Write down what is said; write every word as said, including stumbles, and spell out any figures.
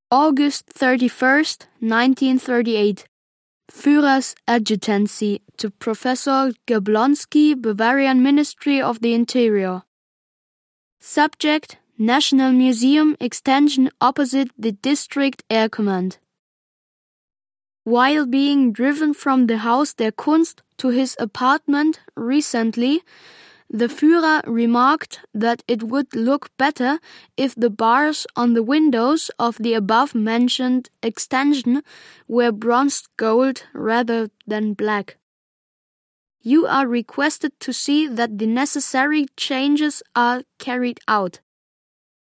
August thirty-first, nineteen thirty-eight. Führer's Adjutancy to Professor Jablonski, Bavarian Ministry of the Interior. Subject: National Museum extension opposite the District Air Command. While being driven from the Haus der Kunst to his apartment recently, the Führer remarked that it would look better if the bars on the windows of the above-mentioned extension were bronzed gold rather than black. You are requested to see that the necessary changes are carried out.